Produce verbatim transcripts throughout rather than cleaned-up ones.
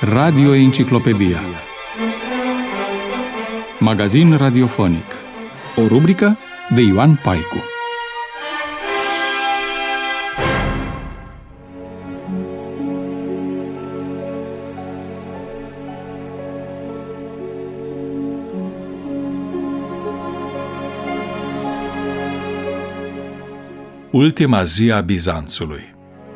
Radio Enciclopedia. Magazin radiofonic. O rubrică de Ioan Paicu. Ultima zi a Bizanțului.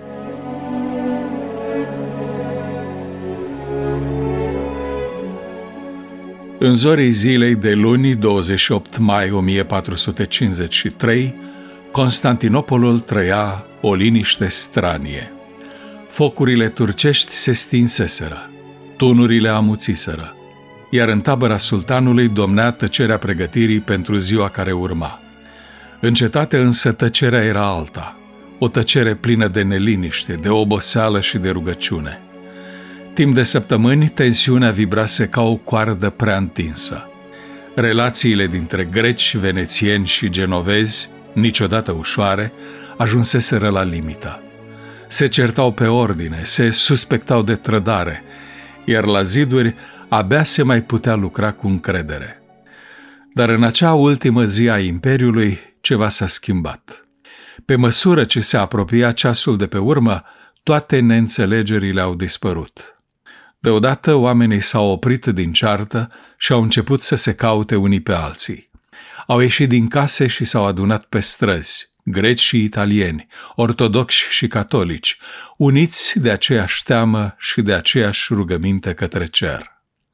În zorii zilei de luni, douăzeci și opt mai o mie patru sute cincizeci și trei, Constantinopolul trăia o liniște stranie. Focurile turcești se stinseseră, tunurile amuțiseră, iar în tabăra sultanului domnea tăcerea pregătirii pentru ziua care urma. În cetate însă tăcerea era alta, o tăcere plină de neliniște, de oboseală și de rugăciune. Timp de săptămâni, tensiunea vibrase ca o coardă prea întinsă. Relațiile dintre greci, venețieni și genovezi, niciodată ușoare, ajunseseră la limită. Se certau pe ordine, se suspectau de trădare, iar la ziduri abia se mai putea lucra cu încredere. Dar în acea ultimă zi a Imperiului, ceva s-a schimbat. Pe măsură ce se apropia ceasul de pe urmă, toate neînțelegerile au dispărut. Deodată oamenii s-au oprit din ceartă și au început să se caute unii pe alții. Au ieșit din case și s-au adunat pe străzi, greci și italieni, ortodoxi și catolici, uniți de aceeași teamă și de aceeași rugăminte către cer.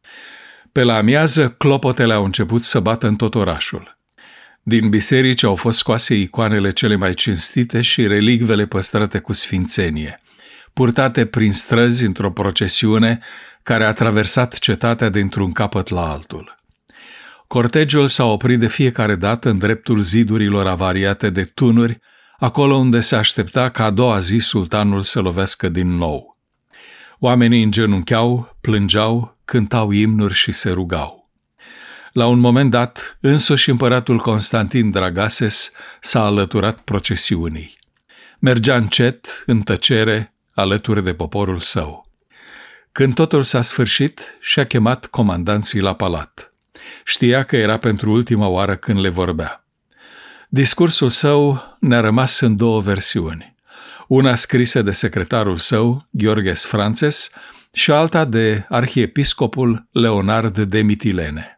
Pe la amiază, clopotele au început să bată în tot orașul. Din biserici au fost scoase icoanele cele mai cinstite și relicvele păstrate cu sfințenie, purtate prin străzi într-o procesiune care a traversat cetatea dintr-un capăt la altul. Cortegiul s-a oprit de fiecare dată în dreptul zidurilor avariate de tunuri, acolo unde se aștepta ca a doua zi sultanul să lovească din nou. Oamenii îngenuncheau, plângeau, cântau imnuri și se rugau. La un moment dat, însuși împăratul Constantin Dragases s-a alăturat procesiunii. Mergea încet, în tăcere, alături de poporul său. Când totul s-a sfârșit, și-a chemat comandanții la palat. Știa că era pentru ultima oară când le vorbea. Discursul său ne-a rămas în două versiuni. Una scrisă de secretarul său, Gheorghes Franțes, și alta de arhiepiscopul Leonard de Mitilene.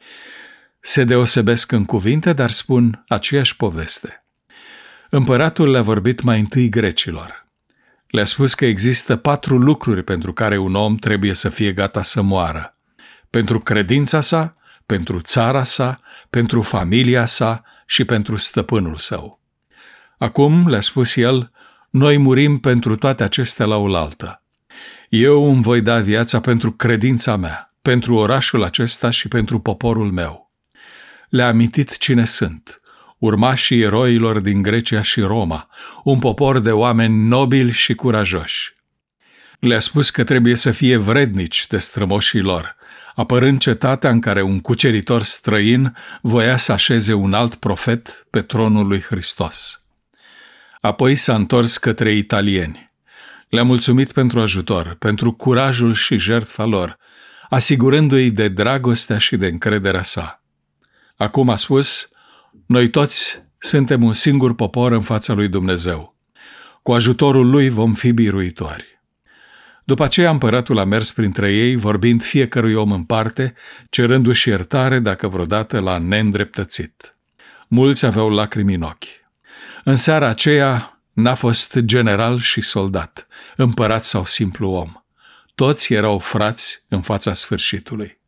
Se deosebesc în cuvinte, dar spun aceeași poveste. Împăratul le-a vorbit mai întâi grecilor. Le-a spus că există patru lucruri pentru care un om trebuie să fie gata să moară. Pentru credința sa, pentru țara sa, pentru familia sa și pentru stăpânul său. Acum, le-a spus el, noi murim pentru toate acestea la oaltă. Eu îmi voi da viața pentru credința mea, pentru orașul acesta și pentru poporul meu. Le-a amintit cine sunt, urmașii eroilor din Grecia și Roma, un popor de oameni nobili și curajoși. Le-a spus că trebuie să fie vrednici de strămoșii lor, apărând cetatea în care un cuceritor străin voia să așeze un alt profet pe tronul lui Hristos. Apoi s-a întors către italieni. Le-a mulțumit pentru ajutor, pentru curajul și jertfa lor, asigurându-i de dragostea și de încrederea sa. Acum a spus, noi toți suntem un singur popor în fața lui Dumnezeu. Cu ajutorul lui vom fi biruitori. După aceea împăratul a mers printre ei, vorbind fiecărui om în parte, cerându-și iertare dacă vreodată l-a neîndreptățit. Mulți aveau lacrimi în ochi. În seara aceea n-a fost general și soldat, împărat sau simplu om. Toți erau frați în fața sfârșitului.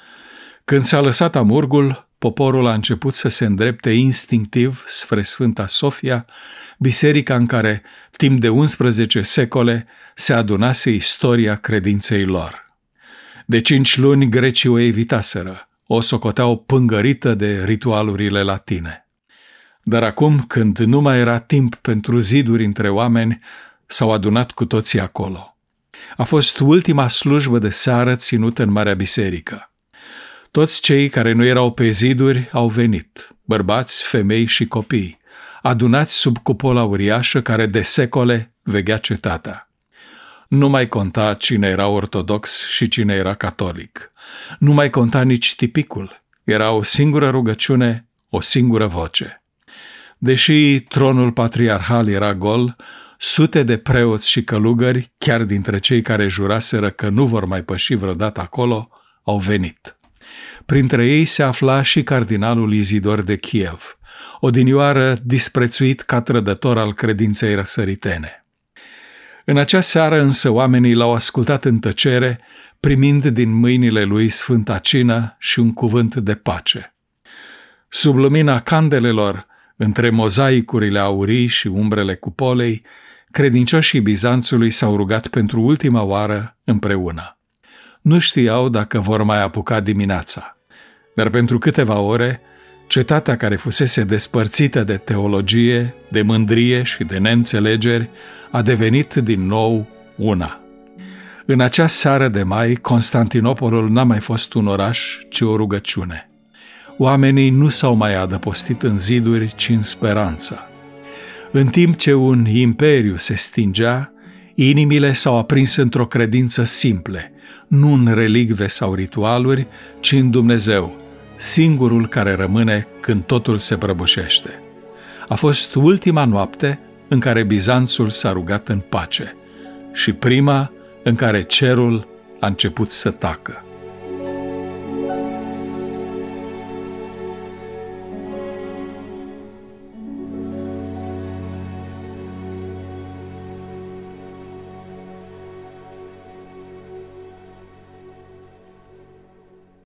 Când s-a lăsat amurgul, poporul a început să se îndrepte instinctiv spre Sfânta Sofia, biserica în care, timp de unsprezece secole, se adunase istoria credinței lor. De cinci luni grecii o evitaseră, o socoteau pângărită de ritualurile latine. Dar acum, când nu mai era timp pentru ziduri între oameni, s-au adunat cu toții acolo. A fost ultima slujbă de seară ținută în Marea Biserică. Toți cei care nu erau pe ziduri au venit, bărbați, femei și copii, adunați sub cupola uriașă care de secole veghea cetatea. Nu mai conta cine era ortodox și cine era catolic. Nu mai conta nici tipicul. Era o singură rugăciune, o singură voce. Deși tronul patriarhal era gol, sute de preoți și călugări, chiar dintre cei care juraseră că nu vor mai păși vreodată acolo, au venit. Printre ei se afla și cardinalul Izidor de Kiev, odinioară disprețuit ca trădător al credinței răsăritene. În acea seară însă oamenii l-au ascultat în tăcere, primind din mâinile lui Sfânta Cină și un cuvânt de pace. Sub lumina candelelor, între mozaicurile aurii și umbrele cupolei, credincioșii Bizanțului s-au rugat pentru ultima oară împreună. Nu știau dacă vor mai apuca dimineața, dar pentru câteva ore, cetatea care fusese despărțită de teologie, de mândrie și de neînțelegeri, a devenit din nou una. În acea seară de mai, Constantinopolul n-a mai fost un oraș, ci o rugăciune. Oamenii nu s-au mai adăpostit în ziduri, ci în speranță. În timp ce un imperiu se stingea, inimile s-au aprins într-o credință simple, nu în relicve sau ritualuri, ci în Dumnezeu, singurul care rămâne când totul se prăbușește. A fost ultima noapte în care Bizanțul s-a rugat în pace și prima în care cerul a început să tacă.